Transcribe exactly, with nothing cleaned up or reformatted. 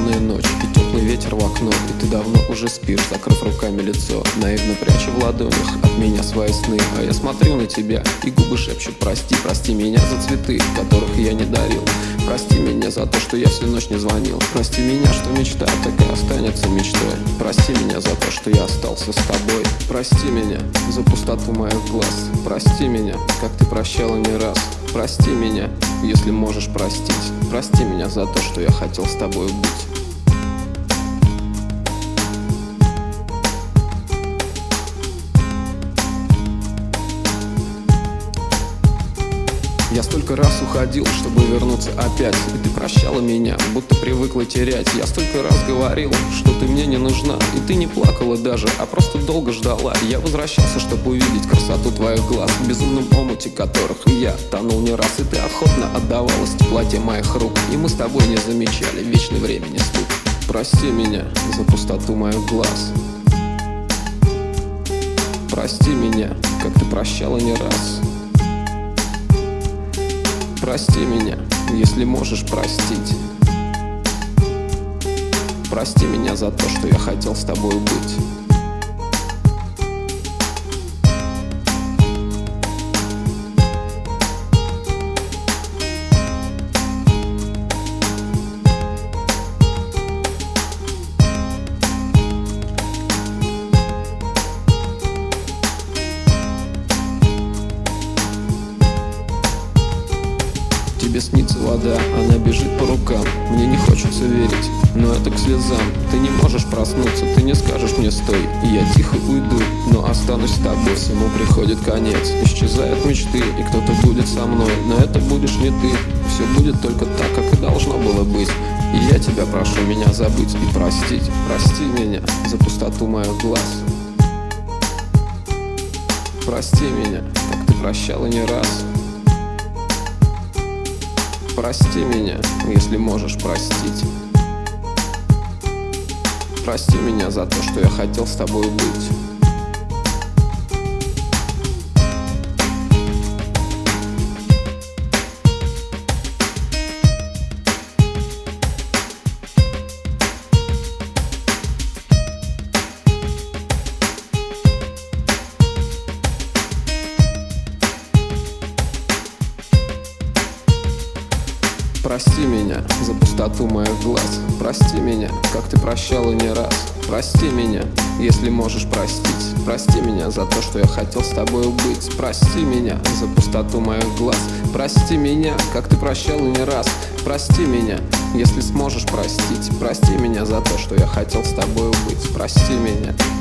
бессонная ночь и теплый ветер в окно, и ты давно уже спишь, закрыв руками лицо, наивно пряча в ладонях от меня свои сны. А я смотрю на тебя, и губы шепчут: прости, прости меня за цветы, которых я не дарил. Прости меня за то, что я всю ночь не звонил. Прости меня, что мечта так и останется мечтой. Прости меня за то, что я остался с тобой. Прости меня за пустоту моих глаз. Прости меня, как ты прощала не раз. Прости меня, если можешь простить. Прости меня за то, что я хотел с тобой быть. Я столько раз уходил, чтобы вернуться опять, и ты прощала меня, будто привыкла терять. Я столько раз говорил, что ты мне не нужна, и ты не плакала даже, а просто долго ждала. Я возвращался, чтобы увидеть красоту твоих глаз, в безумном омуте которых и я тонул не раз. И ты охотно отдавалась в теплоте моих рук, и мы с тобой не замечали вечный времени стук. Прости меня за пустоту моих глаз. Прости меня, как ты прощала не раз. Прости меня, если можешь простить. Прости меня за то, что я хотел с тобой быть. Тебе снится вода, она бежит по рукам. Мне не хочется верить, но это к слезам. Ты не можешь проснуться, ты не скажешь мне стой, и я тихо уйду, но останусь с тобой. Всему приходит конец, исчезают мечты, и кто-то будет со мной, но это будешь не ты. Все будет только так, как и должно было быть. И я тебя прошу меня забыть и простить. Прости меня за пустоту моих глаз. Прости меня, как ты прощала не раз. Прости меня, если можешь простить. Прости меня за то, что я хотел с тобой быть. Прости меня за пустоту моих глаз. Прости меня, как ты прощала не раз. Прости меня, если можешь простить. Прости меня за то, что я хотел с тобой быть. Прости меня за пустоту моих глаз. Прости меня, как ты прощала не раз. Прости меня, если сможешь простить. Прости меня за то, что я хотел с тобой быть. Прости меня.